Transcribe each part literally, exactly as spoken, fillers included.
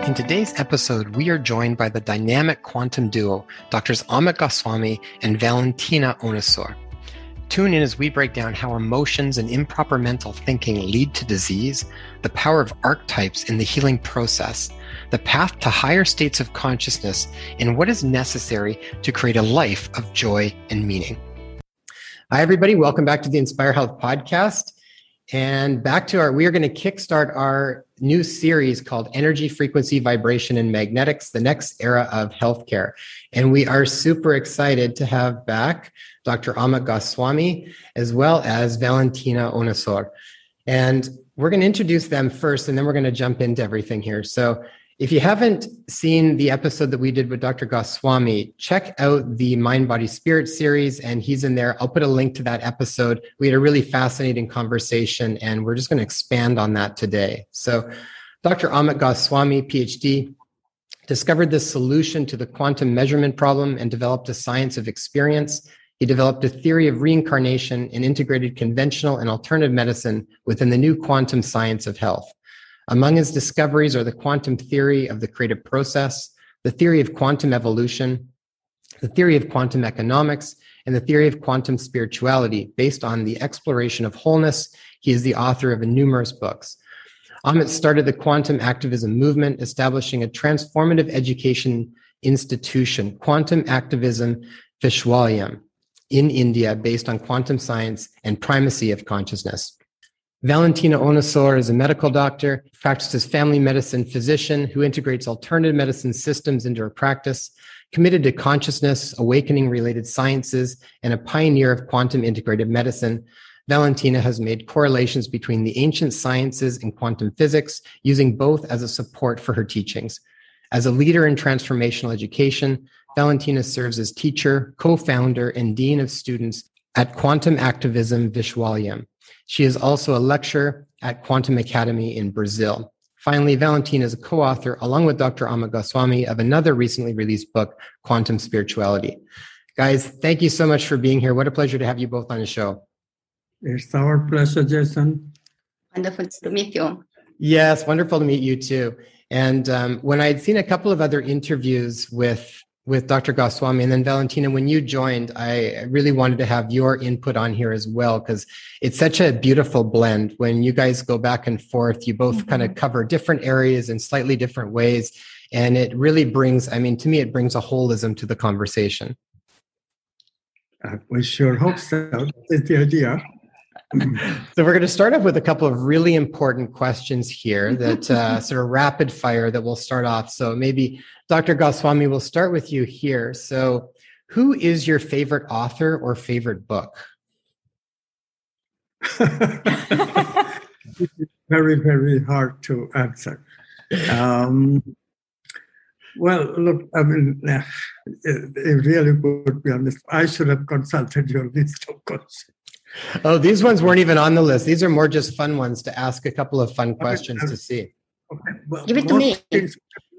In today's episode, we are joined by the dynamic quantum duo, Doctors Amit Goswami and Valentina Onosor. Tune in as we break down how emotions and improper mental thinking lead to disease, the power of archetypes in the healing process, the path to higher states of consciousness, and what is necessary to create a life of joy and meaning. Hi, everybody. Welcome back to the Inspire Health podcast. And back to our, we are going to kickstart our new series called Energy, Frequency, Vibration, and Magnetics, the next era of healthcare. And we are super excited to have back Doctor Amit Goswami, as well as Valentina Onosor. And we're going to introduce them first, and then we're going to jump into everything here. So if you haven't seen the episode that we did with Doctor Goswami, check out the Mind, Body, Spirit series, and he's in there. I'll put a link to that episode. We had a really fascinating conversation, and we're just going to expand on that today. So Doctor Amit Goswami, P H D, discovered the solution to the quantum measurement problem and developed a science of experience. He developed a theory of reincarnation and integrated conventional and alternative medicine within the new quantum science of health. Among his discoveries are the quantum theory of the creative process, the theory of quantum evolution, the theory of quantum economics, and the theory of quantum spirituality based on the exploration of wholeness. He is the author of numerous books. Amit started the quantum activism movement, establishing a transformative education institution, Quantum Activism Vishwalayam, in India based on quantum science and primacy of consciousness. Valentina Onosor is a medical doctor, practices family medicine physician who integrates alternative medicine systems into her practice, committed to consciousness, awakening-related sciences, and a pioneer of quantum integrated medicine. Valentina has made correlations between the ancient sciences and quantum physics, using both as a support for her teachings. As a leader in transformational education, Valentina serves as teacher, co-founder, and dean of students at Quantum Activism Vishwalayam. She is also a lecturer at Quantum Academy in Brazil. Finally, Valentina is a co-author, along with Doctor Amit Goswami, of another recently released book, Quantum Spirituality. Guys, thank you so much for being here. What a pleasure to have you both on the show. It's our pleasure, Jason. Wonderful to meet you. Yes, wonderful to meet you too. And um, when I had seen a couple of other interviews with with Doctor Goswami and then Valentina, when you joined, I really wanted to have your input on here as well, because it's such a beautiful blend. When you guys go back and forth, you both mm-hmm. kind of cover different areas in slightly different ways. And it really brings, I mean, to me, it brings a holism to the conversation. Uh, we sure hope so. That's the idea. So we're going to start off with a couple of really important questions here that uh, sort of rapid fire that we'll start off. So maybe Doctor Goswami, we'll start with you here. So who is your favorite author or favorite book? It's very, very hard to answer. Um, well, look, I mean, it, it really would be honest. I should have consulted your list of questions. Oh, these ones weren't even on the list. These are more just fun ones to ask a couple of fun questions to see. Okay. Well, Give it to me. Ins-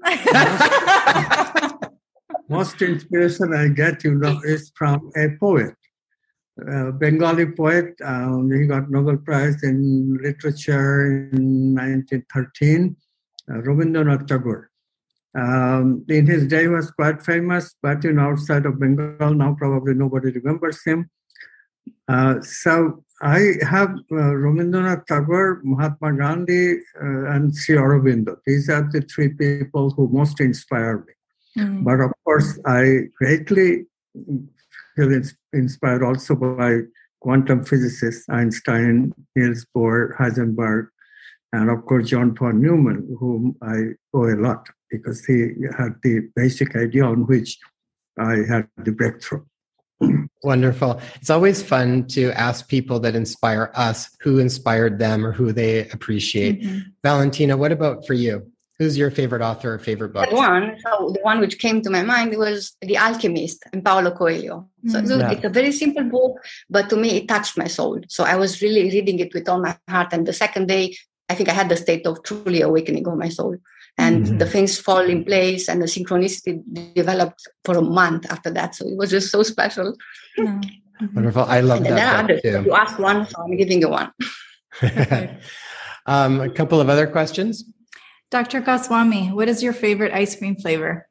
most, most inspiration I get, you know, is from a poet, a Bengali poet. Um, he got Nobel Prize in Literature in nineteen thirteen, uh, Rabindranath Tagore. Um, in his day, he was quite famous, but you know, outside of Bengal, now probably nobody remembers him. Uh, so I have uh, Rabindranath Tagore, Mahatma Gandhi, uh, and Sri Aurobindo. These are the three people who most inspire me. Mm. But of course, I greatly feel ins- inspired also by quantum physicists, Einstein, Niels Bohr, Heisenberg, and of course, John von Neumann, whom I owe a lot because he had the basic idea on which I had the breakthrough. Wonderful. It's always fun to ask people that inspire us who inspired them or who they appreciate. Mm-hmm. Valentina, what about for you? Who's your favorite author or favorite book? The one, so the one which came to my mind was The Alchemist and Paulo Coelho. So mm-hmm. yeah. It's a very simple book, but to me, it touched my soul. So I was really reading it with all my heart. And the second day, I think I had the state of truly awakening of my soul. And mm-hmm. the things fall in place and the synchronicity developed for a month after that. So it was just so special. Mm-hmm. Wonderful. I love and that. There are others. You asked one, so I'm giving you one. um, a couple of other questions. Doctor Goswami, what is your favorite ice cream flavor?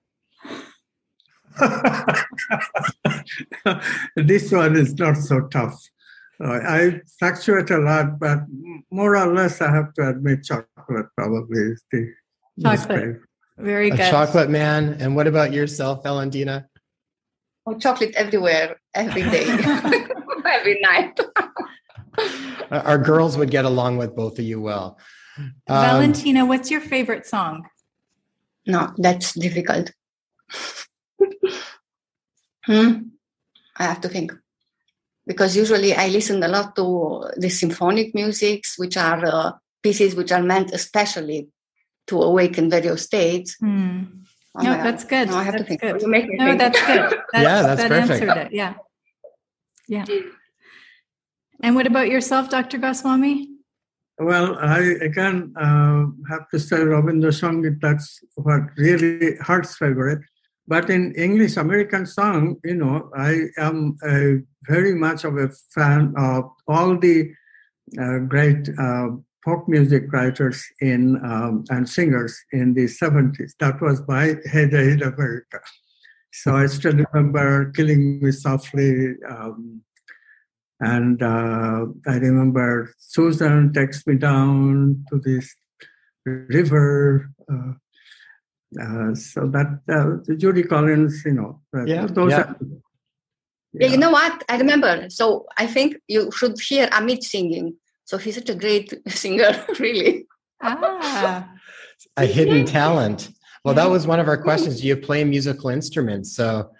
This one is not so tough. Uh, I fluctuate a lot, but more or less, I have to admit chocolate probably is the chocolate. Very good. A chocolate man. And what about yourself, Valentina? Oh, chocolate everywhere, every day, every night. Our girls would get along with both of you well. Um, Valentina, what's your favorite song? No, that's difficult. hmm? I have to think. Because usually I listen a lot to the symphonic musics, which are uh, pieces which are meant especially to awaken various states. Hmm. Oh, no, yeah. that's good. No, I have that's to think. good. You make me no, think. that's good. That's, yeah, that's that perfect. answered it. Yeah. Yeah. And what about yourself, Doctor Goswami? Well, I again uh, have to say Rabindra Sangeet, that's what really heart's favorite. But in English American song, you know, I am a, very much of a fan of all the uh, great uh, folk music writers in um, and singers in the seventies. That was my heyday in America. So I still remember Killing Me Softly, um, and uh, I remember Susan takes me down to this river. Uh, uh, so that uh, Judy Collins, you know, uh, Yeah, those yeah. are. Yeah. yeah, you know what? I remember. So I think you should hear Amit singing. So he's such a great singer, really. Ah, a hidden talent. Well, Yeah. that was one of our questions. Do you play musical instruments? So,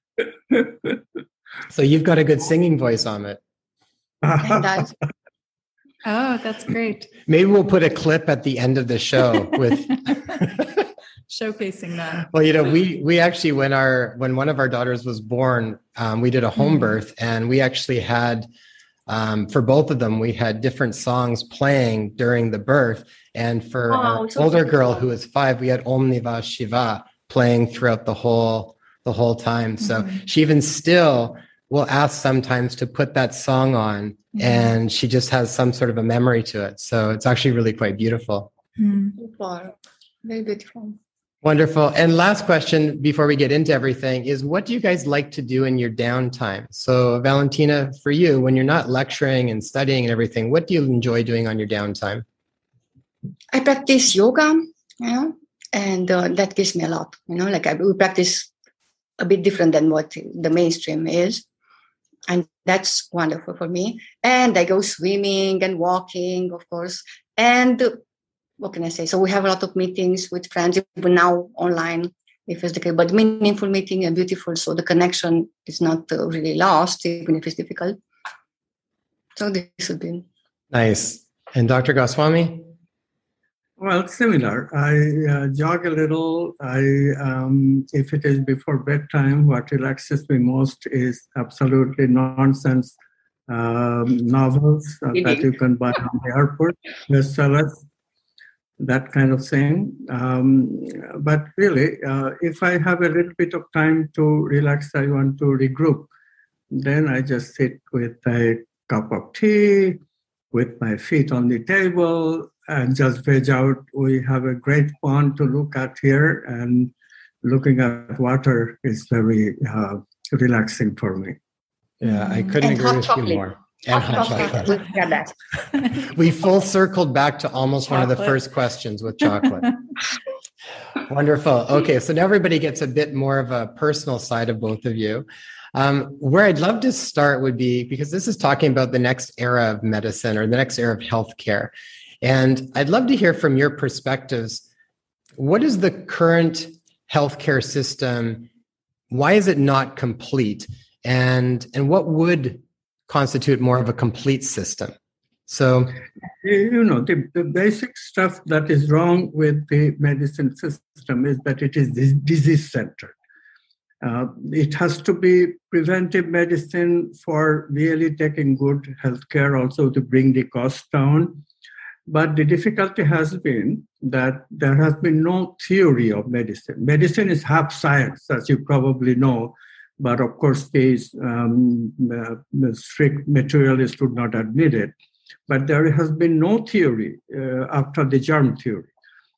so you've got a good singing voice, Amit. And that's, oh, that's great. Maybe we'll put a clip at the end of the show with. Showcasing that. Well, you know, we we actually when our when one of our daughters was born, um, we did a home birth, and we actually had um, for both of them we had different songs playing during the birth. And for Oh, our so older girl beautiful. who was five, we had Om Niva Shiva playing throughout the whole the whole time. So Mhm. she even still will ask sometimes to put that song on, Mhm. and she just has some sort of a memory to it. So it's actually really quite beautiful. Hmm. beautiful. Very beautiful. Wonderful. And last question before we get into everything is, what do you guys like to do in your downtime? So Valentina, for you, when you're not lecturing and studying and everything, what do you enjoy doing on your downtime? I practice yoga, you know, and uh, that gives me a lot, you know, like I, we practice a bit different than what the mainstream is. And that's wonderful for me. And I go swimming and walking, of course. And uh, what can I say? So we have a lot of meetings with friends, even now online, if it's the case, but meaningful meeting and beautiful. So the connection is not uh, really lost, even if it's difficult. So this would be. Nice. And Doctor Goswami? Well, similar. I uh, jog a little. I, um, if it is before bedtime, what relaxes me most is absolutely nonsense um, novels uh, that you can buy from the airport, bestsellers, that kind of thing. Um, but really, uh, if I have a little bit of time to relax, I want to regroup, then I just sit with a cup of tea, with my feet on the table, and just veg out. We have a great pond to look at here, and looking at water is very uh, relaxing for me. Yeah, I couldn't And agree hot with chocolate. you more. And hot chocolate. chocolate. We got that. We full circled back to almost one of the Chocolate. first questions with chocolate. Wonderful. Okay, so now everybody gets a bit more of a personal side of both of you. Um, where I'd love to start would be, because this is talking about the next era of medicine or the next era of healthcare. And I'd love to hear from your perspectives, what is the current healthcare system? Why is it not complete? And, and what would constitute more of a complete system? So, You know, the, the basic stuff that is wrong with the medicine system is that it is disease-centered. Uh, it has to be preventive medicine for really taking good healthcare, also to bring the cost down. But the difficulty has been that there has been no theory of medicine. Medicine is half science, as you probably know. But of course, these um, uh, strict materialists would not admit it. But there has been no theory uh, after the germ theory.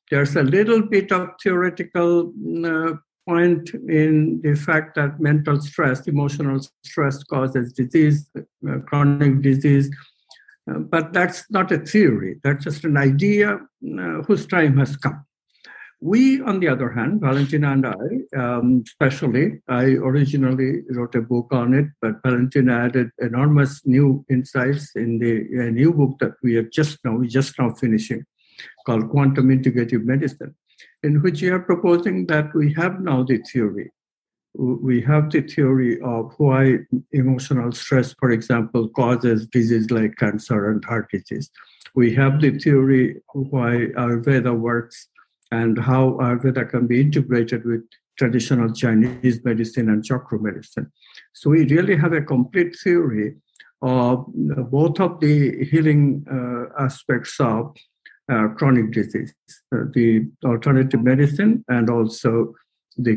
There's a little bit of theoretical uh, point in the fact that mental stress, emotional stress causes disease, uh, chronic disease. Uh, but that's not a theory. That's just an idea uh, whose time has come. We, on the other hand, Valentina and I, um, especially, I originally wrote a book on it, but Valentina added enormous new insights in the uh, new book that we are just now, we just now finishing, called Quantum Integrative Medicine, in which we are proposing that we have now the theory. We have the theory of why emotional stress, for example, causes disease like cancer and heart disease. We have the theory of why Ayurveda works and how Ayurveda can be integrated with traditional Chinese medicine and chakra medicine. So we really have a complete theory of both of the healing uh, aspects of uh, chronic disease, uh, the alternative medicine and also the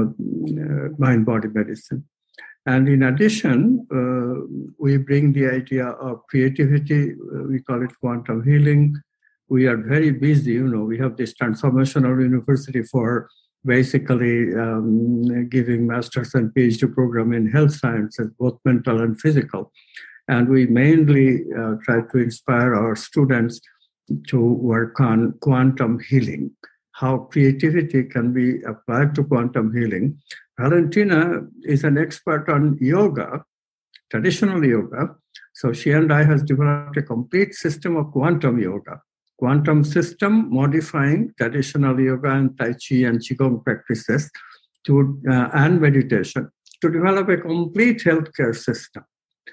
uh, mind-body medicine. And in addition, uh, we bring the idea of creativity. Uh, we call it quantum healing. We are very busy, you know, we have this transformational university for basically um, giving master's and PhD program in health sciences, both mental and physical. And we mainly uh, try to inspire our students to work on quantum healing, how creativity can be applied to quantum healing. Valentina is an expert on yoga, traditional yoga. So she and I has developed a complete system of quantum yoga. Quantum system modifying traditional yoga and Tai Chi and Qigong practices to uh, and meditation to develop a complete healthcare system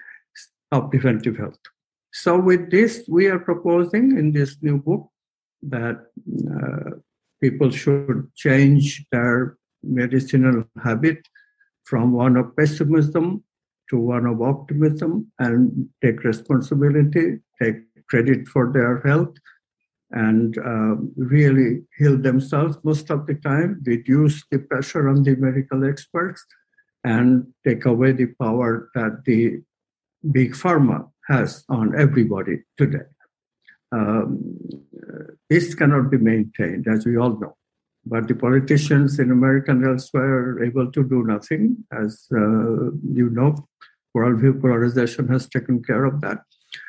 of preventive health. So with this, we are proposing in this new book that uh, people should change their medicinal habit from one of pessimism to one of optimism and take responsibility, take credit for their health, and uh, really heal themselves most of the time, reduce the pressure on the medical experts, and take away the power that the big pharma has on everybody today. Um, this cannot be maintained, as we all know. But the politicians in America and elsewhere are able to do nothing. As uh, you know, worldview polarization has taken care of that.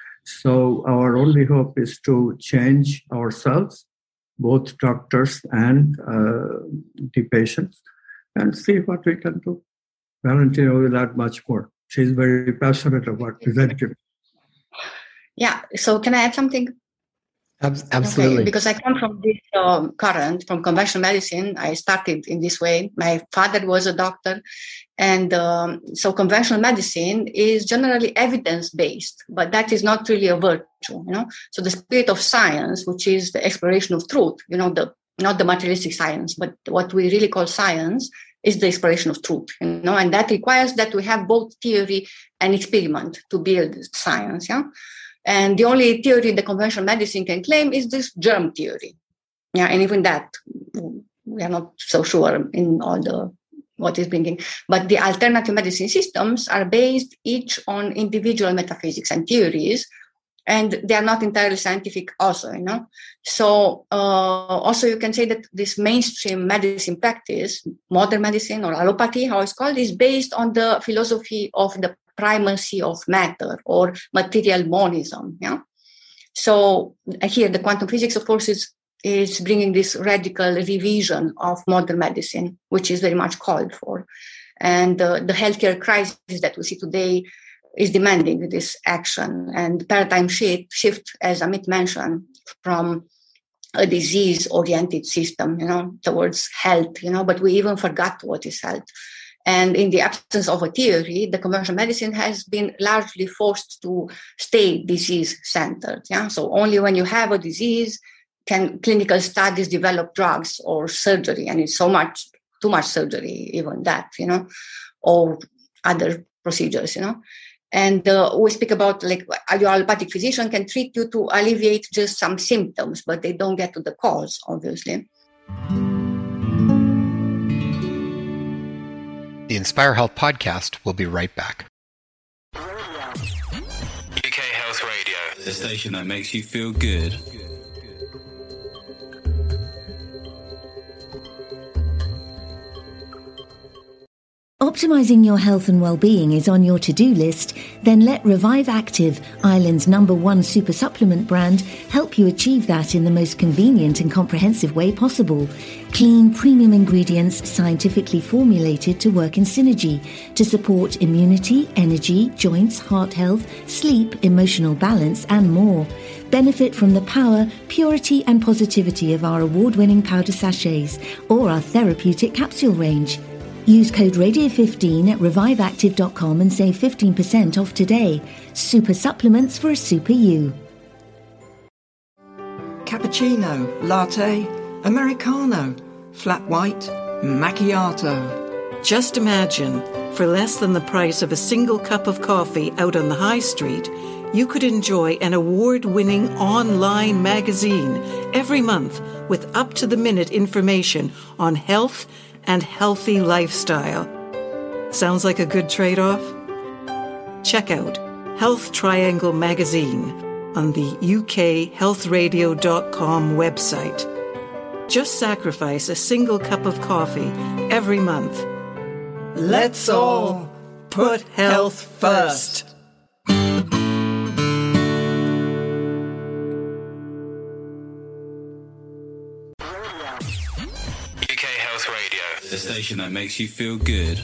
So our only hope is to change ourselves, both doctors and uh, the patients, and see what we can do. Valentina will add much more. She's very passionate about preventive. Yeah, so can I add something? Absolutely. Okay, because I come from this um, current, from conventional medicine. I started in this way. My father was a doctor. And um, so conventional medicine is generally evidence-based, but that is not really a virtue, you know. So the spirit of science, which is the exploration of truth, you know, the not the materialistic science, but what we really call science is the exploration of truth, you know, and that requires that we have both theory and experiment to build science, yeah. And the only theory the conventional medicine can claim is this germ theory. Yeah, and even that, we are not so sure in all the what is bringing. But the alternative medicine systems are based each on individual metaphysics and theories, and they are not entirely scientific also, you know. So uh, also you can say that this mainstream medicine practice, modern medicine or allopathy, how it's called, is based on the philosophy of the primacy of matter or material monism. Yeah. So here the quantum physics, of course, is is bringing this radical revision of modern medicine, which is very much called for. And uh, the healthcare crisis that we see today is demanding this action and paradigm shift, shift, as Amit mentioned, from a disease-oriented system, you know, towards health, you know, but we even forgot what is health. And in the absence of a theory, the conventional medicine has been largely forced to stay disease-centered. Yeah, so only when you have a disease can clinical studies develop drugs or surgery, and it's so much, too much surgery, even that, you know, or other procedures, you know. And uh, we speak about like your allopathic physician can treat you to alleviate just some symptoms, but they don't get to the cause, obviously. The Inspire Health podcast will be right back. U K Health Radio, the station that makes you feel good. optimizing your health and well-being is on your to-do list, then let Revive Active, Ireland's number one super supplement brand, help you achieve that in the most convenient and comprehensive way possible. Clean, premium ingredients scientifically formulated to work in synergy to support immunity, energy, joints, heart health, sleep, emotional balance, and more. Benefit from the power, purity, and positivity of our award-winning powder sachets or our therapeutic capsule range. Use code radio fifteen at revive active dot com and save fifteen percent off today. Super supplements for a super you. Cappuccino, latte, Americano, flat white, macchiato. Just imagine, for less than the price of a single cup of coffee out on the high street, you could enjoy an award-winning online magazine every month with up-to-the-minute information on health and healthy lifestyle. Sounds like a good trade-off? Check out Health Triangle Magazine on the U K health radio dot com website. Just sacrifice a single cup of coffee every month. Let's all put health first. The station that makes you feel good.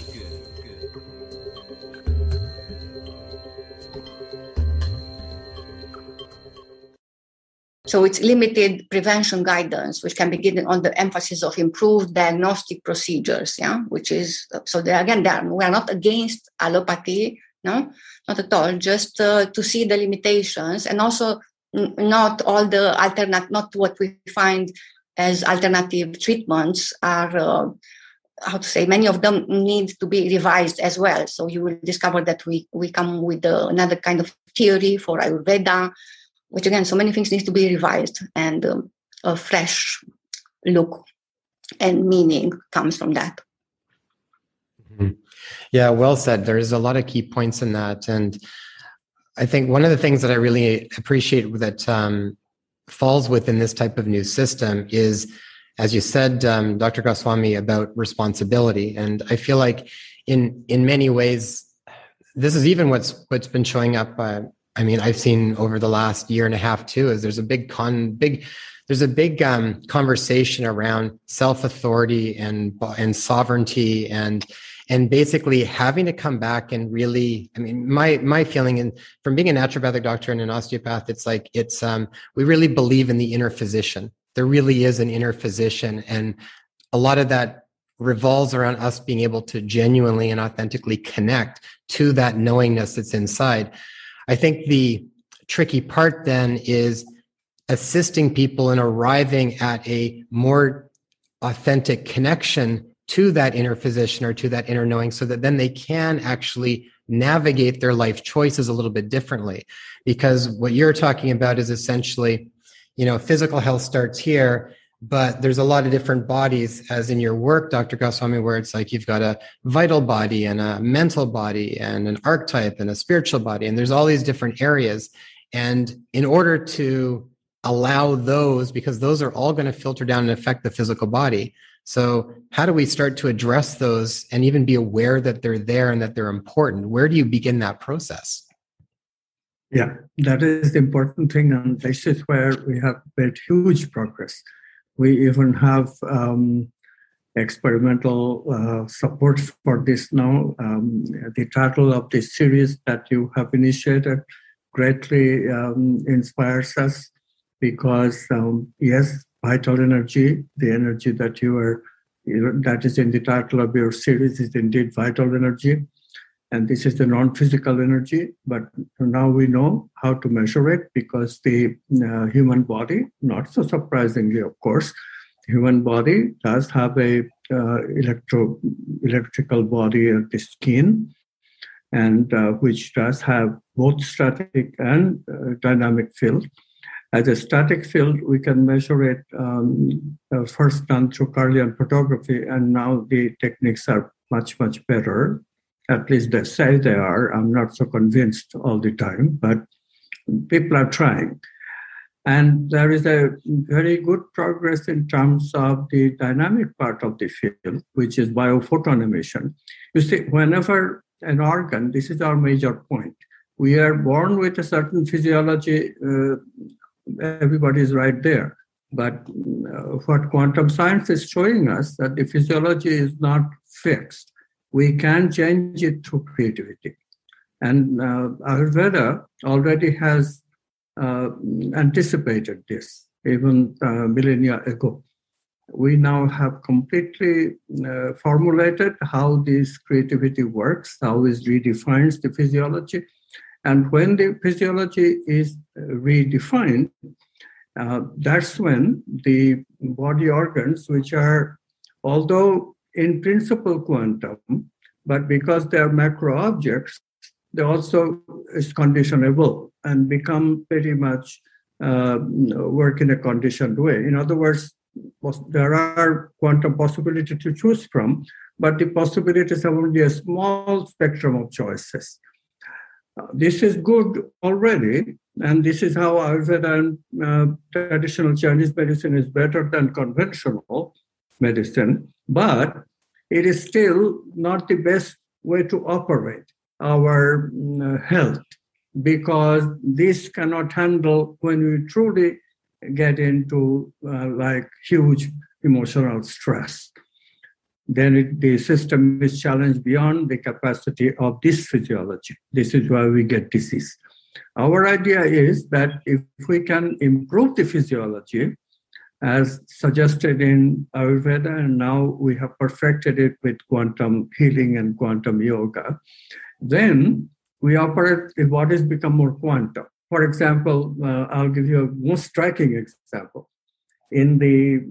So it's limited prevention guidance, which can be given on the emphasis of improved diagnostic procedures, yeah, which is, so there again, there, we are not against allopathy, no, not at all, just uh, to see the limitations and also n- not all the alternate, not what we find as alternative treatments are, uh, how to say, many of them need to be revised as well. So you will discover that we, we come with uh, another kind of theory for Ayurveda, which again, so many things need to be revised, and um, a fresh look and meaning comes from that. Mm-hmm. Yeah, well said. There's a lot of key points in that. And I think one of the things that I really appreciate that um, falls within this type of new system is, as you said, um, Doctor Goswami, about responsibility. And I feel like in in many ways, this is even what's what's been showing up. Uh, I mean, I've seen over the last year and a half too, is there's a big con, big, there's a big um, conversation around self-authority and and sovereignty and and basically having to come back and really, I mean, my my feeling, and from being a naturopathic doctor and an osteopath, it's like it's um, we really believe in the inner physician. There really is an inner physician, and a lot of that revolves around us being able to genuinely and authentically connect to that knowingness that's inside. I think the tricky part then is assisting people in arriving at a more authentic connection to that inner physician or to that inner knowing, so that then they can actually navigate their life choices a little bit differently. Because what you're talking about is essentially, you know, physical health starts here, but there's a lot of different bodies, as in your work, Doctor Goswami, where it's like you've got a vital body and a mental body and an archetype and a spiritual body, and there's all these different areas. And in order to allow those, because those are all going to filter down and affect the physical body. So how do we start to address those and even be aware that they're there and that they're important? Where do you begin that process? Yeah, that is the important thing. And this is where we have made huge progress. We even have um, experimental uh, support for this now. Um, the title of this series that you have initiated greatly um, inspires us because, um, yes, vital energy, the energy that you are, you know, that is in the title of your series is indeed vital energy. And this is the non-physical energy, but now we know how to measure it because the uh, human body, not so surprisingly, of course, the human body does have a uh, electro electrical body of the skin, and uh, which does have both static and uh, dynamic field. As a static field, we can measure it um, uh, first done through Kirlian photography, and now the techniques are much, much better. At least they say they are. I'm not so convinced all the time, but people are trying. And there is a very good progress in terms of the dynamic part of the field, which is biophoton emission. You see, whenever an organ, this is our major point, we are born with a certain physiology, uh, everybody is right there. But uh, what quantum science is showing us that the physiology is not fixed. We can change it through creativity. And uh, Ayurveda already has uh, anticipated this, even uh, millennia ago. We now have completely uh, formulated how this creativity works, how it redefines the physiology. And when the physiology is redefined, uh, that's when the body organs, which are, although in principle quantum, but because they are macro objects, they also is conditionable and become pretty much uh, work in a conditioned way. In other words, there are quantum possibilities to choose from, but the possibilities have only a small spectrum of choices. Uh, this is good already, and this is how Ayurveda and uh, traditional Chinese medicine is better than conventional medicine, but it is still not the best way to operate our uh, health, because this cannot handle when we truly get into uh, like huge emotional stress. Then it, the system is challenged beyond the capacity of this physiology. This is why we get disease. Our idea is that if we can improve the physiology, as suggested in Ayurveda, and now we have perfected it with quantum healing and quantum yoga, then we operate, the bodies become more quantum. For example, uh, I'll give you a most striking example. In the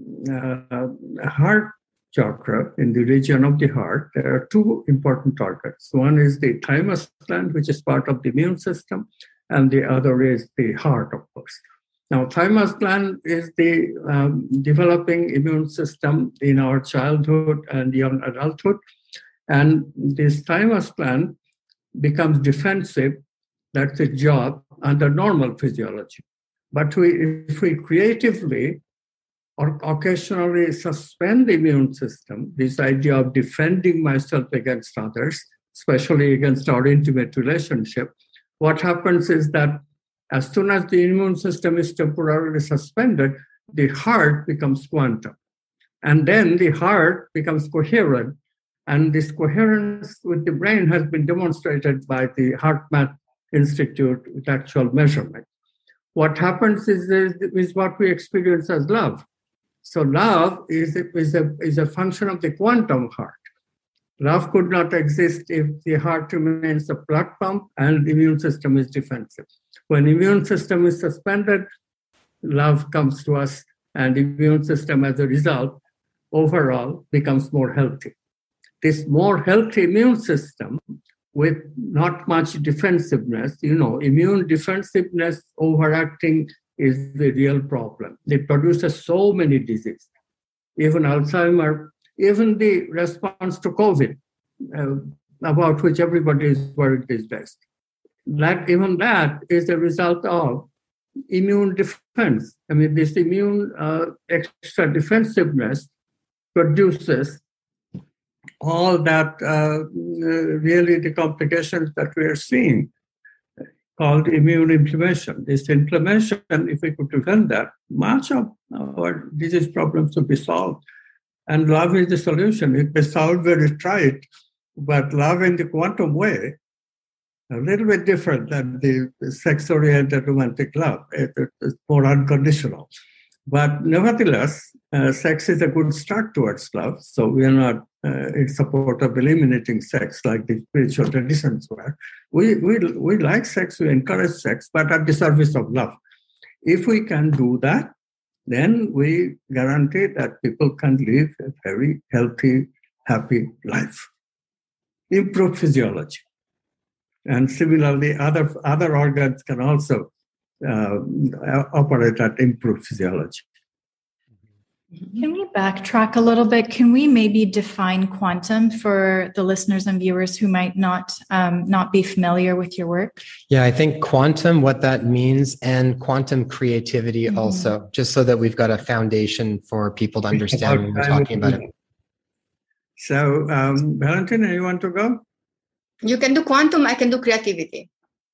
uh, heart chakra, in the region of the heart, there are two important targets. One is the thymus gland, which is part of the immune system, and the other is the heart, of course. Now, thymus gland is the um, developing immune system in our childhood and young adulthood. And this thymus gland becomes defensive. That's its job under normal physiology. But we, if we creatively or occasionally suspend the immune system, this idea of defending myself against others, especially against our intimate relationship, what happens is that as soon as the immune system is temporarily suspended, the heart becomes quantum. And then the heart becomes coherent. And this coherence with the brain has been demonstrated by the HeartMath Institute with actual measurement. What happens is, is what we experience as love. So love is a, is, a, is a function of the quantum heart. Love could not exist if the heart remains a blood pump and the immune system is defensive. When the immune system is suspended, love comes to us, and the immune system, as a result, overall becomes more healthy. This more healthy immune system with not much defensiveness, you know, immune defensiveness overacting is the real problem. It produces so many diseases, even Alzheimer, even the response to COVID, uh, about which everybody is worried these days. That even that is a result of immune defense. I mean, this immune uh, extra defensiveness produces all that uh, really the complications that we are seeing, called immune inflammation. This inflammation, if we could prevent that, much of our disease problems would be solved. And love is the solution. It may sound very trite, but love in the quantum way, a little bit different than the sex-oriented romantic love. It, it's more unconditional. But nevertheless, uh, sex is a good start towards love. So we are not uh, in support of eliminating sex like the spiritual traditions were. We, we, we like sex, we encourage sex, but at the service of love. If we can do that, then we guarantee that people can live a very healthy, happy life. Improve physiology. And similarly, other, other organs can also uh, operate at improved physiology. Can we backtrack a little bit? Can we maybe define quantum for the listeners and viewers who might not um, not be familiar with your work? Yeah, I think quantum, what that means, and quantum creativity mm-hmm. also, just so that we've got a foundation for people to understand when we're talking about it. So, um, Valentina, you want to go? You can do quantum, I can do creativity.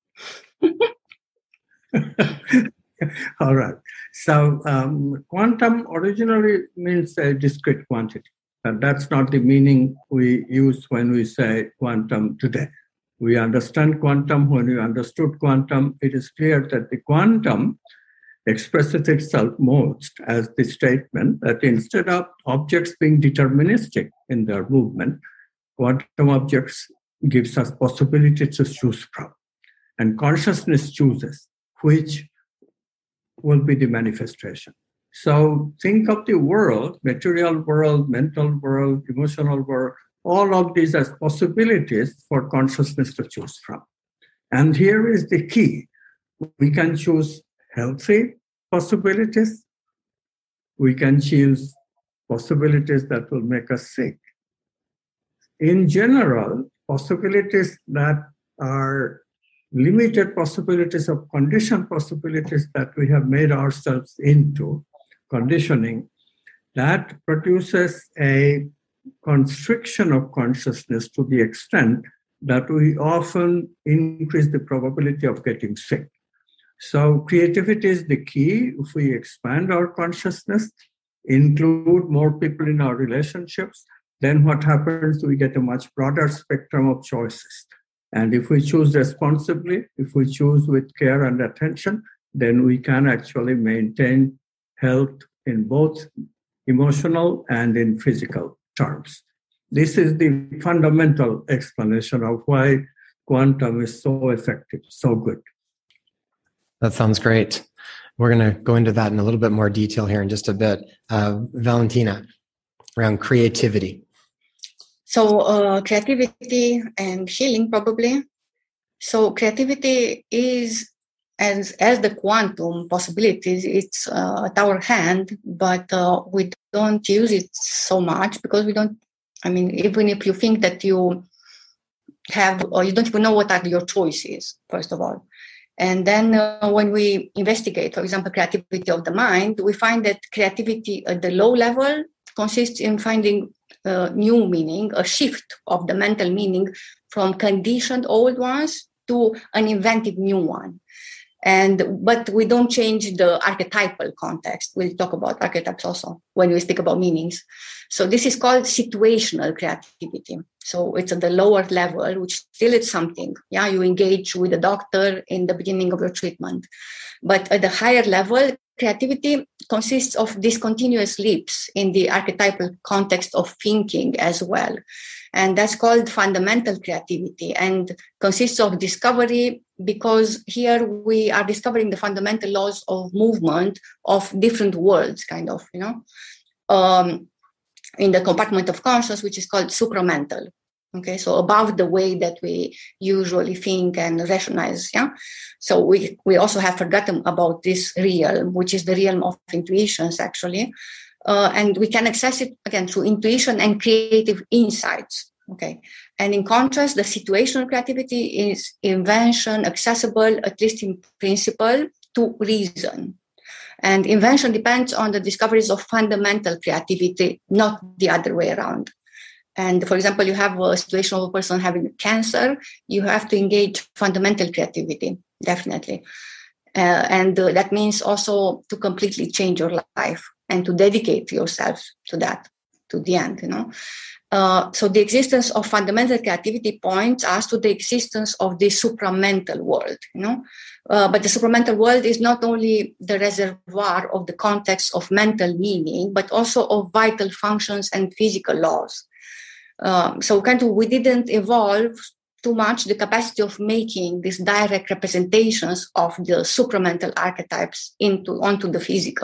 All right. So um, quantum originally means a discrete quantity. And that's not the meaning we use when we say quantum today. We understand quantum. When we understood quantum, it is clear that the quantum expresses itself most as the statement that instead of objects being deterministic in their movement, quantum objects gives us possibility to choose from. And consciousness chooses which will be the manifestation. So think of the world, material world, mental world, emotional world, all of these as possibilities for consciousness to choose from. And here is the key. We can choose healthy possibilities. We can choose possibilities that will make us sick. In general, possibilities that are limited possibilities of conditioned possibilities that we have made ourselves into, conditioning, that produces a constriction of consciousness to the extent that we often increase the probability of getting sick. So creativity is the key. If we expand our consciousness, include more people in our relationships, then what happens? We get a much broader spectrum of choices. And if we choose responsibly, if we choose with care and attention, then we can actually maintain health in both emotional and in physical terms. This is the fundamental explanation of why quantum is so effective, so good. That sounds great. We're going to go into that in a little bit more detail here in just a bit. Uh, Valentina, around creativity. So uh, creativity and healing, probably. So creativity is, as as the quantum possibilities, it's uh, at our hand, but uh, we don't use it so much because we don't, I mean, even if you think that you have, or you don't even know what are your choices, first of all. And then uh, when we investigate, for example, creativity of the mind, we find that creativity at the low level consists in finding uh, new meaning, a shift of the mental meaning from conditioned old ones to an inventive new one. And but we don't change the archetypal context. We'll talk about archetypes also when we speak about meanings. So this is called situational creativity. So it's at the lower level, which still is something. Yeah, you engage with the doctor in the beginning of your treatment. But at the higher level, creativity consists of discontinuous leaps in the archetypal context of thinking as well. And that's called fundamental creativity and consists of discovery, because here we are discovering the fundamental laws of movement of different worlds, kind of, you know, um, in the compartment of consciousness, which is called supramental. Okay, so above the way that we usually think and rationalize. Yeah, so we we also have forgotten about this realm, which is the realm of intuitions, actually. Uh, and we can access it again through intuition and creative insights. Okay. And in contrast, the situational creativity is invention accessible, at least in principle, to reason. And invention depends on the discoveries of fundamental creativity, not the other way around. And for example, you have a situation of a person having cancer, you have to engage fundamental creativity, definitely. Uh, and uh, that means also to completely change your life and to dedicate yourself to that, to the end, you know. Uh, so the existence of fundamental creativity points us to the existence of the supramental world, you know. Uh, but the supramental world is not only the reservoir of the context of mental meaning, but also of vital functions and physical laws. Um, so kind of we didn't evolve too much the capacity of making these direct representations of the supramental archetypes into onto the physical.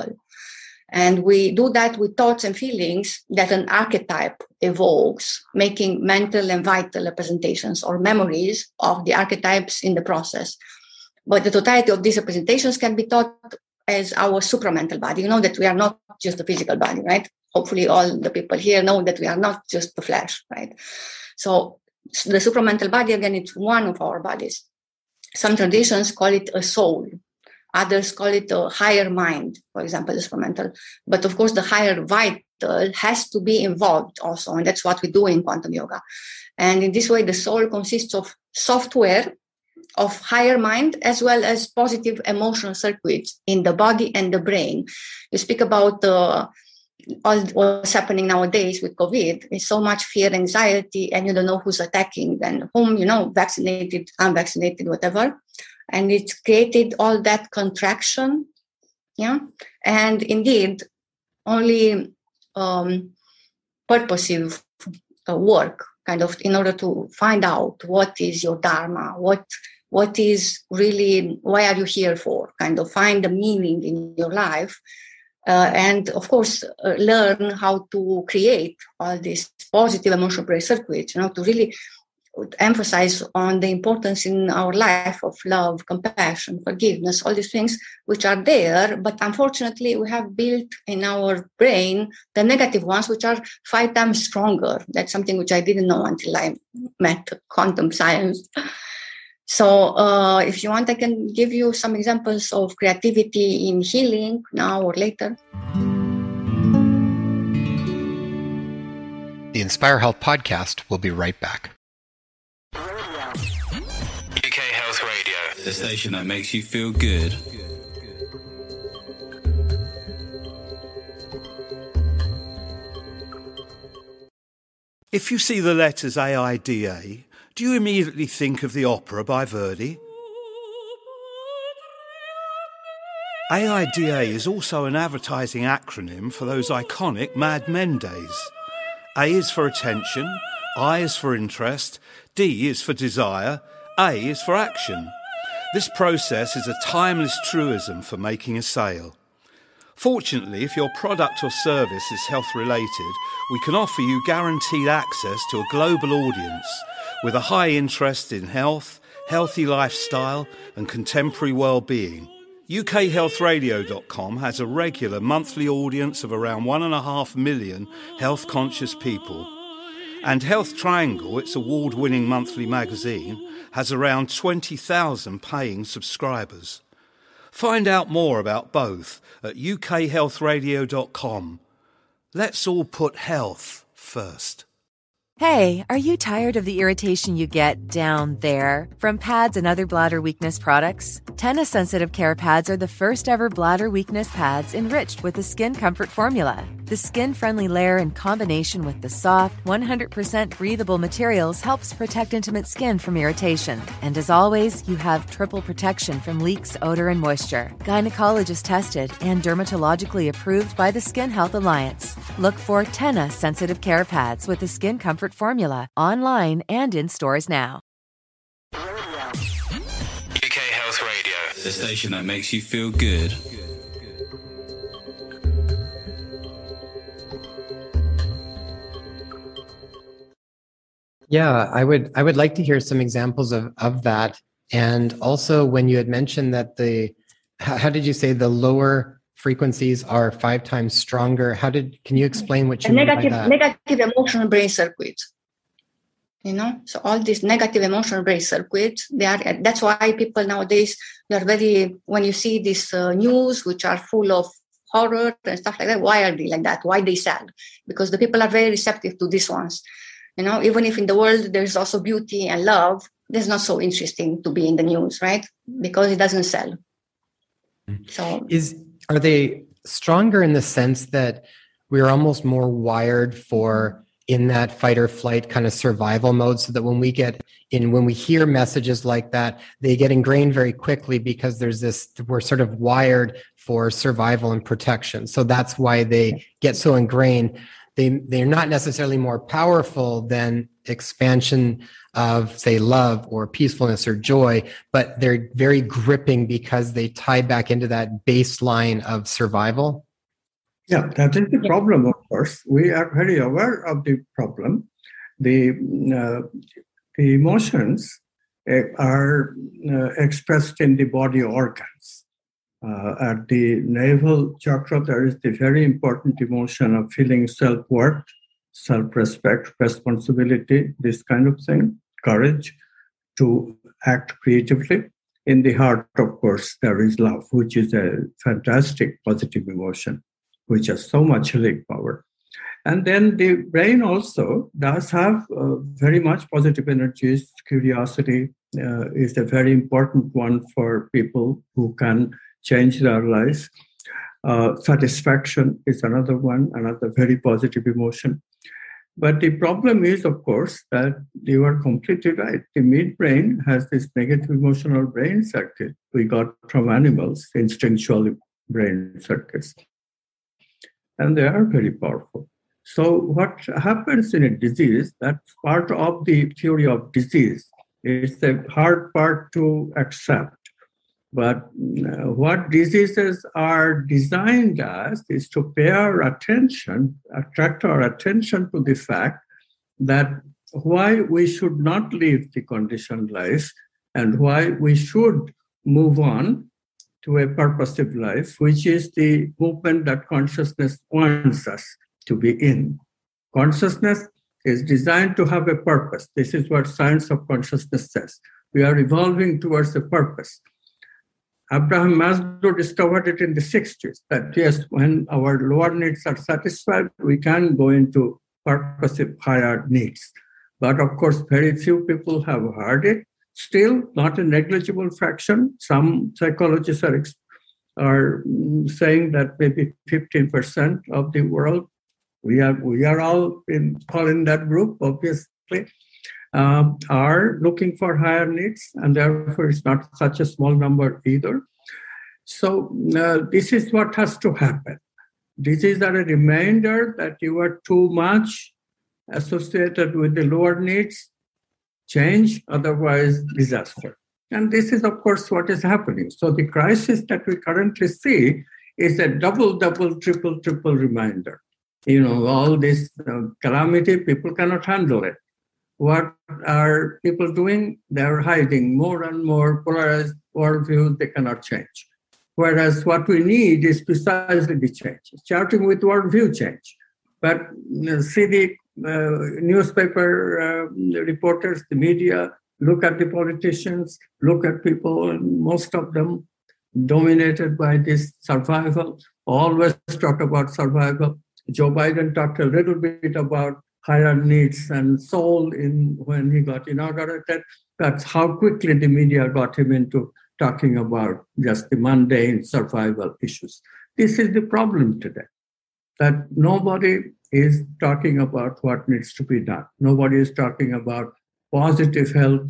And we do that with thoughts and feelings that an archetype evokes, making mental and vital representations or memories of the archetypes in the process. But the totality of these representations can be thought as our supramental body. You know that we are not just the physical body, right? Hopefully all the people here know that we are not just the flesh, right? So the supramental body, again, it's one of our bodies. Some traditions call it a soul. Others call it a higher mind, for example, the supramental. But of course, the higher vital has to be involved also. And that's what we do in quantum yoga. And in this way, the soul consists of software of higher mind as well as positive emotional circuits in the body and the brain. You speak about uh, all what's happening nowadays with COVID. There's so much fear, anxiety, and you don't know who's attacking and whom, you know, vaccinated, unvaccinated, whatever. And it's created all that contraction. Yeah. And indeed, only um, purposive uh, work, kind of, in order to find out what is your dharma, what what is really, why are you here for, kind of find the meaning in your life. Uh, and of course, uh, learn how to create all these positive emotional brain circuits, you know, to really emphasize on the importance in our life of love, compassion, forgiveness, all these things which are there. But unfortunately, we have built in our brain the negative ones, which are five times stronger. That's something which I didn't know until I met quantum science. So uh, if you want, I can give you some examples of creativity in healing now or later. The Inspire Health podcast will be right back. U K Health Radio, the station that makes you feel good. If you see the letters A I D A, do you immediately think of the opera by Verdi? A I D A is also an advertising acronym for those iconic Mad Men days. A is for attention, I is for interest, D is for desire, A is for action. This process is a timeless truism for making a sale. Fortunately, if your product or service is health-related, we can offer you guaranteed access to a global audience with a high interest in health, healthy lifestyle and contemporary well-being. U K health radio dot com has a regular monthly audience of around one and a half million health-conscious people. And Health Triangle, its award-winning monthly magazine, has around twenty thousand paying subscribers. Find out more about both at U K health radio dot com. Let's all put health first. Hey, are you tired of the irritation you get down there from pads and other bladder weakness products? Tena Sensitive Care Pads are the first ever bladder weakness pads enriched with the Skin Comfort formula. The skin-friendly layer in combination with the soft, one hundred percent breathable materials helps protect intimate skin from irritation. And as always, you have triple protection from leaks, odor, and moisture. Gynecologist tested and dermatologically approved by the Skin Health Alliance. Look for Tena Sensitive Care Pads with the Skin Comfort formula online and in stores now. U K Health Radio, the station that makes you feel good. Yeah, I would I would like to hear some examples of, of that. And also when you had mentioned that the, how, how did you say the lower frequencies are five times stronger? How did, can you explain what you mean negative, by that? Negative emotional brain circuits. You know, so all these negative emotional brain circuits, they are, that's why people nowadays, they are very, when you see this uh, news, which are full of horror and stuff like that, why are they like that? Why they sad? Because the people are very receptive to these ones. You know, even if in the world there's also beauty and love, it's not so interesting to be in the news, right? Because it doesn't sell. So is are they stronger in the sense that we're almost more wired for in that fight or flight kind of survival mode, so that when we get in, when we hear messages like that, they get ingrained very quickly because there's this, we're sort of wired for survival and protection. So that's why they get so ingrained. They, they're not necessarily more powerful than expansion of, say, love or peacefulness or joy, but they're very gripping because they tie back into that baseline of survival. Yeah, that is the problem, of course. We are very aware of the problem. The, uh, the emotions uh, are uh, expressed in the body organs. Uh, at the navel chakra, there is the very important emotion of feeling self-worth, self-respect, responsibility, this kind of thing, courage to act creatively. In the heart, of course, there is love, which is a fantastic positive emotion, which has so much healing power. And then the brain also does have uh, very much positive energies. Curiosity uh, is a very important one for people who can change their lives. Uh, satisfaction is another one, another very positive emotion. But the problem is, of course, that you are completely right. The midbrain has this negative emotional brain circuit we got from animals, instinctual brain circuits. And they are very powerful. So what happens in a disease, that's part of the theory of disease. It's a hard part to accept. But uh, what diseases are designed as is to pay our attention, attract our attention to the fact that why we should not live the conditioned life and why we should move on to a purposive life, which is the movement that consciousness wants us to be in. Consciousness is designed to have a purpose. This is what science of consciousness says. We are evolving towards a purpose. Abraham Maslow discovered it in the sixties, that yes, when our lower needs are satisfied, we can go into purposive higher needs. But of course, very few people have heard it. Still, not a negligible fraction. Some psychologists are, are saying that maybe fifteen percent of the world, we are, we are all in, all in that group, obviously, Um, are looking for higher needs, and therefore it's not such a small number either. So uh, this is what has to happen. This is a reminder that you are too much associated with the lower needs. Change, otherwise disaster. And this is, of course, what is happening. So the crisis that we currently see is a double, double, triple, triple reminder. You know, all this uh, calamity, people cannot handle it. What are people doing? They're hiding more and more polarized worldviews they cannot change. Whereas what we need is precisely the change, starting with worldview change. But you know, see the uh, newspaper uh, reporters, the media, look at the politicians, look at people, and most of them dominated by this survival, always talk about survival. Joe Biden talked a little bit about higher needs and soul in when he got inaugurated. That's how quickly the media got him into talking about just the mundane survival issues. This is the problem today, that nobody is talking about what needs to be done. Nobody is talking about positive health.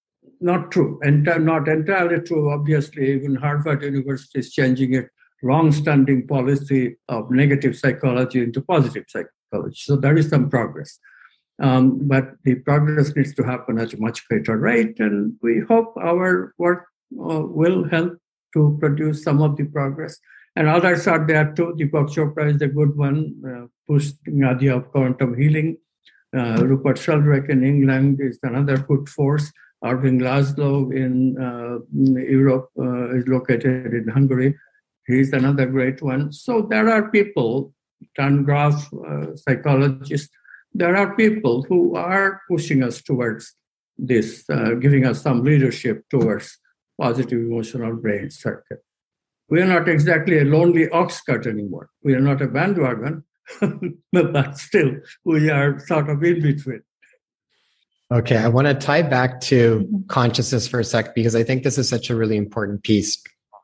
Not true, Ent- not entirely true. Obviously, even Harvard University is changing its long-standing policy of negative psychology into positive psychology. So there is some progress. Um, but the progress needs to happen at a much greater rate, and we hope our work uh, will help to produce some of the progress. And others are there too. Deepak Chopra is a good one, uh, pushed the idea of quantum healing. Uh, Rupert Sheldrake in England is another good force. Irving Laszlo in, uh, in Europe uh, is located in Hungary. He's another great one. So there are people, Dan Graf, uh, psychologists, there are people who are pushing us towards this, uh, giving us some leadership towards positive emotional brain circuit. We are not exactly a lonely ox cart anymore. We are not a bandwagon, but still we are sort of in between. Okay, I want to tie back to consciousness for a sec, because I think this is such a really important piece.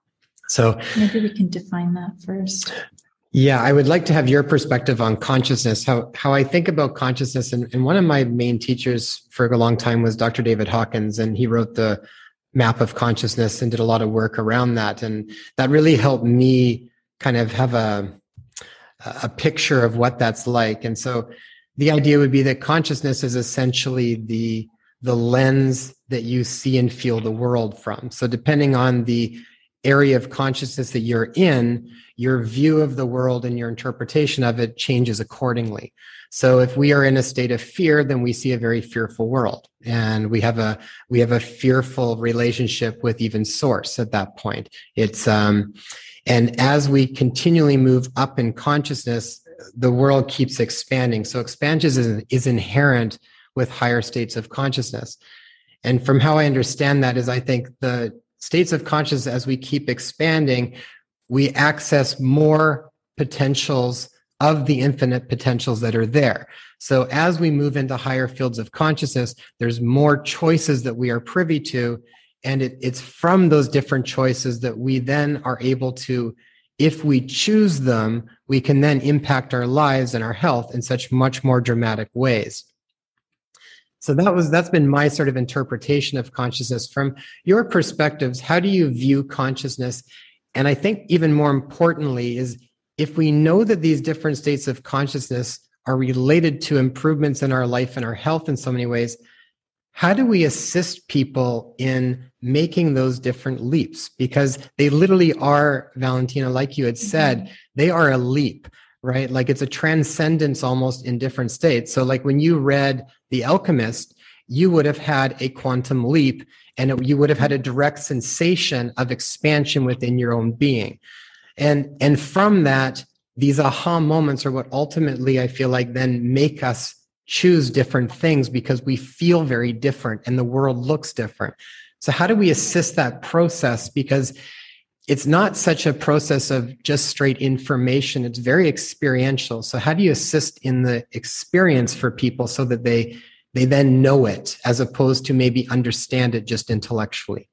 So maybe we can define that first. Yeah, I would like to have your perspective on consciousness, how how I think about consciousness. And, and one of my main teachers for a long time was Doctor David Hawkins, and he wrote the map of consciousness and did a lot of work around that. And that really helped me kind of have a, a picture of what that's like. And so the idea would be that consciousness is essentially the, the lens that you see and feel the world from. So depending on the area of consciousness that you're in, your view of the world and your interpretation of it changes accordingly. So if we are in a state of fear, then we see a very fearful world, and we have a we have a fearful relationship with even source at that point. It's um, and as we continually move up in consciousness, the world keeps expanding. So expansion is, is inherent with higher states of consciousness. And from how I understand that is, I think the states of consciousness, as we keep expanding, we access more potentials of the infinite potentials that are there. So as we move into higher fields of consciousness, there's more choices that we are privy to. And it, it's from those different choices that we then are able to, if we choose them, we can then impact our lives and our health in such much more dramatic ways. So that was, that's been my sort of interpretation of consciousness. From your perspectives, how do you view consciousness? And I think even more importantly is, if we know that these different states of consciousness are related to improvements in our life and our health in so many ways, how do we assist people in making those different leaps? Because they literally are, Valentina, like you had said, they are a leap, right? Like it's a transcendence almost in different states. So like when you read The Alchemist, you would have had a quantum leap, and it, you would have had a direct sensation of expansion within your own being. And, and from that, these aha moments are what ultimately I feel like then make us choose different things, because we feel very different and the world looks different. So how do we assist that process? Because it's not such a process of just straight information. It's very experiential. So how do you assist in the experience for people so that they, they then know it, as opposed to maybe understand it just intellectually?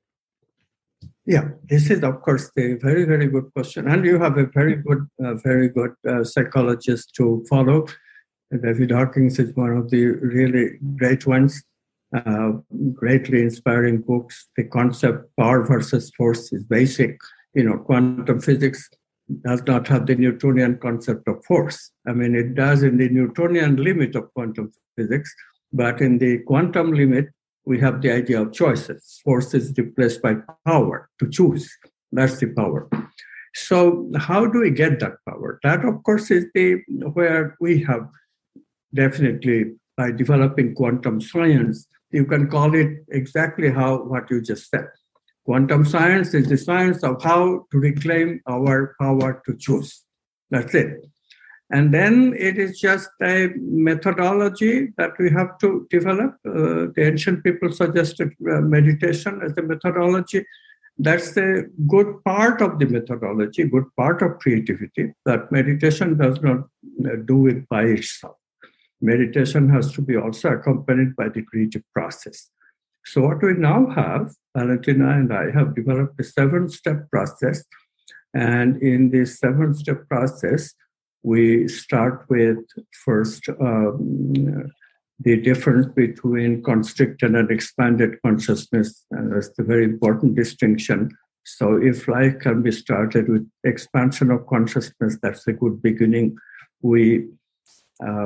Yeah, this is, of course, a very, very good question. And you have a very good, uh, very good uh, psychologist to follow. David Hawkins is one of the really great ones, uh, greatly inspiring books. The concept power versus force is basic. You know, quantum physics does not have the Newtonian concept of force. I mean, it does in the Newtonian limit of quantum physics, but in the quantum limit, we have the idea of choices. Force is replaced by power, to choose. That's the power. So how do we get that power? That, of course, is the where we have definitely, by developing quantum science, you can call it exactly how what you just said. Quantum science is the science of how to reclaim our power to choose. That's it. And then it is just a methodology that we have to develop. Uh, the ancient people suggested uh, meditation as a methodology. That's the good part of the methodology, good part of creativity, that meditation does not uh, do it by itself. Meditation has to be also accompanied by the creative process. So what we now have, Valentina and I have developed a seven-step process. And in this seven-step process, we start with first um, the difference between constricted and expanded consciousness. And that's the very important distinction. So if life can be started with expansion of consciousness, that's a good beginning. We uh,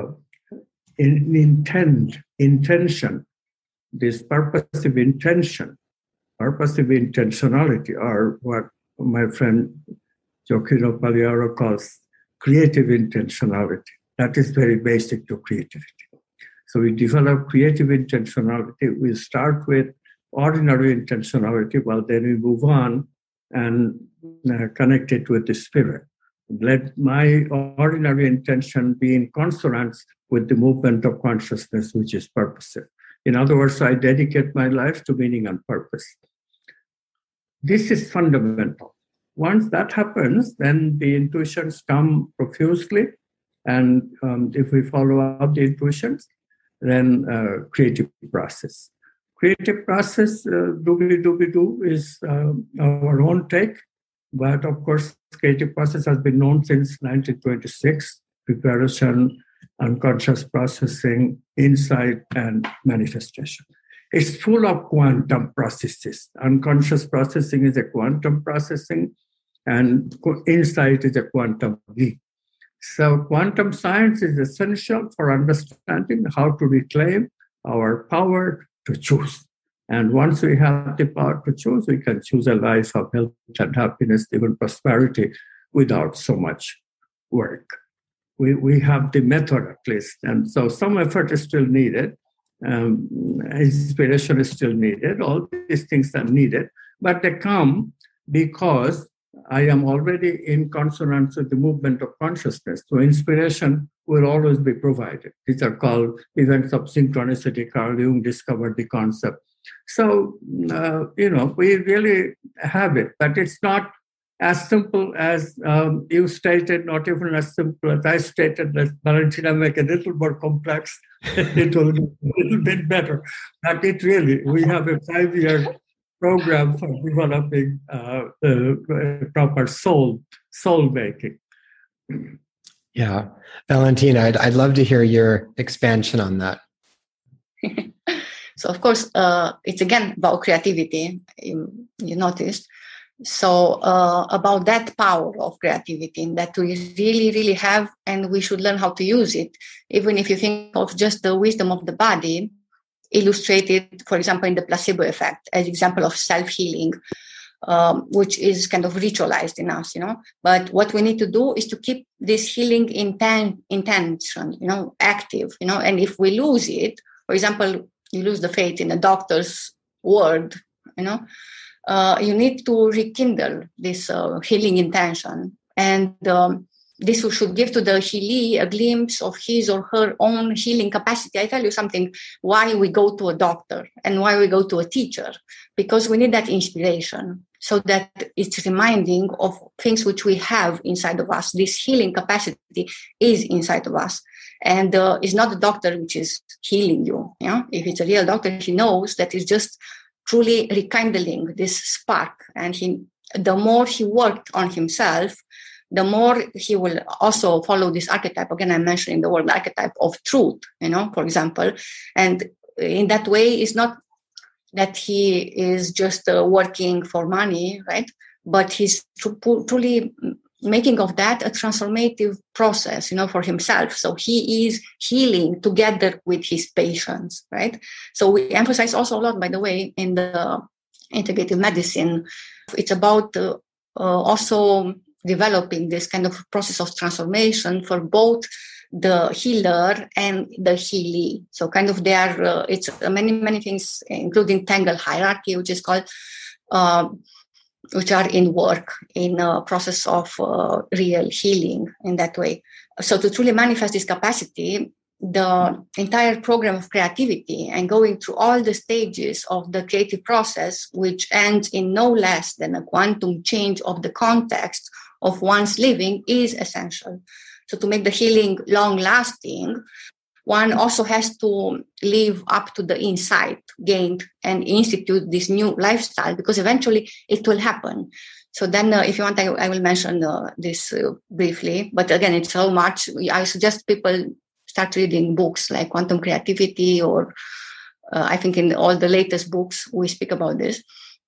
in, intend, intention, this purposive intention, purposive intentionality, or what my friend Gioacchino Pagliaro calls creative intentionality. That is very basic to creativity. So we develop creative intentionality. We start with ordinary intentionality, while then we move on and uh, connect it with the spirit. Let my ordinary intention be in consonance with the movement of consciousness, which is purposive. In other words, I dedicate my life to meaning and purpose. This is fundamental. Once that happens, then the intuitions come profusely. And um, if we follow up the intuitions, then uh, creative process. Creative process, uh, doobly-doobly-doo, is uh, our own take. But of course, creative process has been known since nineteen twenty-six, preparation, unconscious processing, insight, and manifestation. It's full of quantum processes. Unconscious processing is a quantum processing, and insight is a quantum leap. So quantum science is essential for understanding how to reclaim our power to choose. And once we have the power to choose, we can choose a life of health and happiness, even prosperity, without so much work. we, we have the method at least. And so some effort is still needed. Um, inspiration is still needed. All these things are needed, but they come because I am already in consonance with the movement of consciousness. So inspiration will always be provided. These are called events of synchronicity. Carl Jung discovered the concept. So, uh, you know, we really have it, but it's not as simple as um, you stated, not even as simple as I stated. Let Valentina make it a little more complex. It will be a little bit better. But it really, we have a five-year program for developing uh, uh, proper soul, soul making. Yeah. Valentina, I'd, I'd love to hear your expansion on that. So, of course, uh, it's again about creativity, you, you noticed. So uh, about that power of creativity that we really, really have, and we should learn how to use it. Even if you think of just the wisdom of the body, illustrated, for example, in the placebo effect, as example of self-healing, um, which is kind of ritualized in us, you know. But what we need to do is to keep this healing inten- intention, you know, active, you know. And if we lose it, for example, you lose the faith in a doctor's word, you know, uh, you need to rekindle this uh, healing intention. And um, this should give to the healee a glimpse of his or her own healing capacity. I tell you something, why we go to a doctor and why we go to a teacher, because we need that inspiration so that it's reminding of things which we have inside of us. This healing capacity is inside of us. And uh, it's not the doctor which is healing you. You know? If it's a real doctor, he knows that it's just truly rekindling this spark. And he, the more he worked on himself, the more he will also follow this archetype. Again, I'm mentioning the word archetype of truth, you know, for example. And in that way, it's not that he is just uh, working for money, right? But he's tr- truly making of that a transformative process, you know, for himself. So he is healing together with his patients, right? So we emphasize also a lot, by the way, in the integrative medicine. It's about uh, uh, also developing this kind of process of transformation for both the healer and the healee. So kind of there, uh, it's uh, many, many things, including Tangle hierarchy, which is called, uh, which are in work in a process of uh, real healing in that way. So to truly manifest this capacity, the entire program of creativity and going through all the stages of the creative process, which ends in no less than a quantum change of the context of one's living, is essential. So to make the healing long-lasting, one also has to live up to the insight gained and institute this new lifestyle, because eventually it will happen. So then, uh, if you want, I, I will mention uh, this uh, briefly. But again, it's so much. I suggest people start reading books like Quantum Creativity, or uh, I think in all the latest books we speak about this.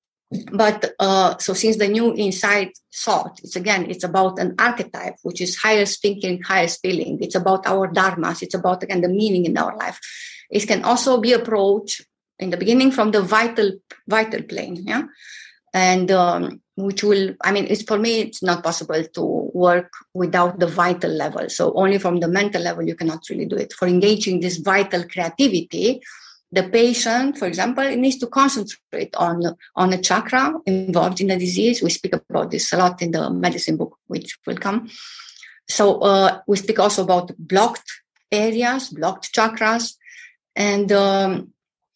But uh, so since the new insight thought, it's again, it's about an archetype, which is highest thinking, highest feeling. It's about our dharmas. It's about, again, the meaning in our life. It can also be approached in the beginning from the vital, vital plane. Yeah. And um, which will, I mean, it's for me, it's not possible to work without the vital level. So only from the mental level, you cannot really do it. For engaging this vital creativity, the patient, for example, needs to concentrate on, on a chakra involved in the disease. We speak about this a lot in the medicine book, which will come. So uh, we speak also about blocked areas, blocked chakras. And um,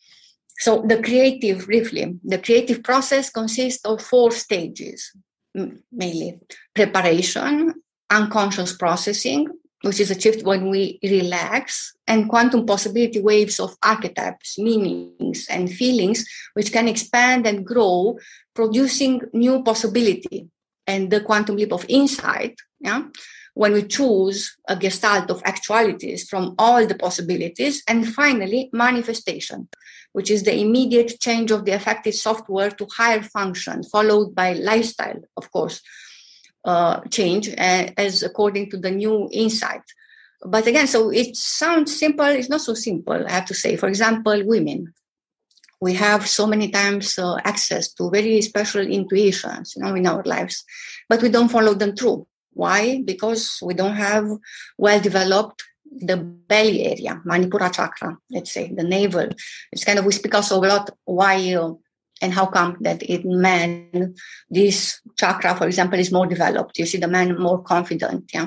so the creative, briefly, the creative process consists of four stages, mainly. Preparation, unconscious processing, which is achieved when we relax, and quantum possibility waves of archetypes, meanings, and feelings, which can expand and grow, producing new possibility. And the quantum leap of insight, yeah, when we choose a gestalt of actualities from all the possibilities. And finally, manifestation, which is the immediate change of the affected software to higher function, followed by lifestyle, of course, Uh, change uh, as according to the new insight. But again, so it sounds simple. It's not so simple, I have to say. For example, women, we have so many times uh, access to very special intuitions, you know, in our lives, but we don't follow them through. Why? Because we don't have well developed the belly area, Manipura chakra, let's say, the navel. It's kind of, we speak also a lot why uh, and how come that in men, this chakra, for example, is more developed. You see the man more confident, yeah,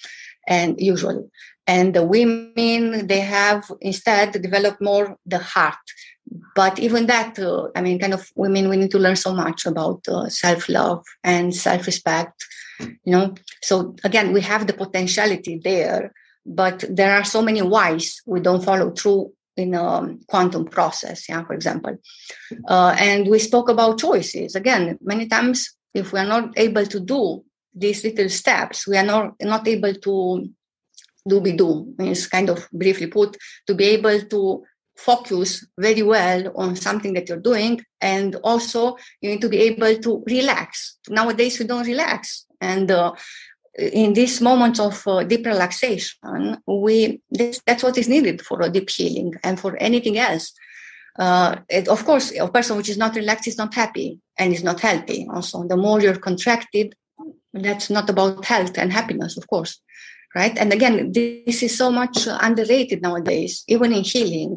and usually. And the women, they have instead developed more the heart. But even that, uh, I mean, kind of women, we need to learn so much about uh, self-love and self-respect, you know. So again, we have the potentiality there, but there are so many whys we don't follow through in a quantum process, yeah, for example. Uh, and we spoke about choices. Again, many times, if we are not able to do these little steps, we are not, not able to do-be-do. Means kind of briefly put, to be able to focus very well on something that you're doing. And also you need to be able to relax. Nowadays, we don't relax. And uh, in this moment of uh, deep relaxation, we this, that's what is needed for a deep healing and for anything else. Uh, it, of course, a person which is not relaxed is not happy and is not healthy. Also, the more you're contracted, that's not about health and happiness, of course, right? And again, this is so much underrated nowadays, even in healing.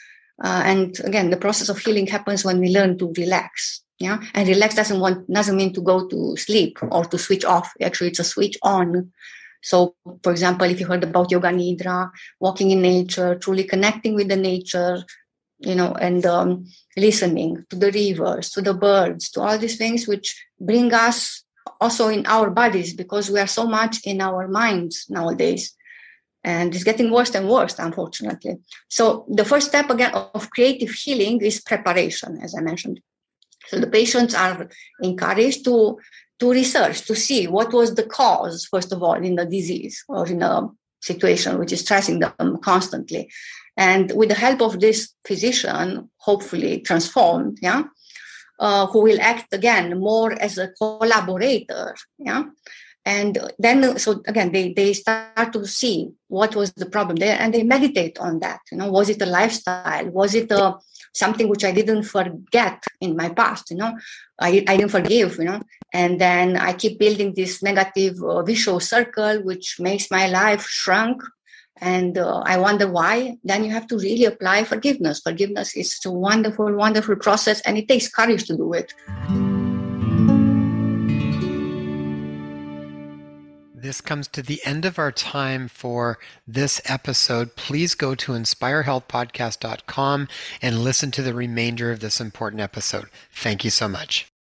Uh, and again, the process of healing happens when we learn to relax. Yeah, and relax doesn't want doesn't mean to go to sleep or to switch off. Actually, it's a switch on. So, for example, if you heard about Yoga Nidra, walking in nature, truly connecting with the nature, you know, and um, listening to the rivers, to the birds, to all these things which bring us also in our bodies, because we are so much in our minds nowadays. And it's getting worse and worse, unfortunately. So the first step, again, of creative healing is preparation, as I mentioned. So the patients are encouraged to, to research, to see what was the cause, first of all, in the disease or in a situation which is stressing them constantly. And with the help of this physician, hopefully transformed, yeah, uh, who will act again more as a collaborator, yeah. And then, so again, they, they start to see what was the problem there, and they meditate on that. You know, was it a lifestyle? Was it a, something which I didn't forget in my past? You know, I, I didn't forgive, you know, and then I keep building this negative uh, vicious circle, which makes my life shrunk. And uh, I wonder why. Then you have to really apply forgiveness. Forgiveness is a wonderful, wonderful process, and it takes courage to do it. This comes to the end of our time for this episode. Please go to inspire health podcast dot com and listen to the remainder of this important episode. Thank you so much.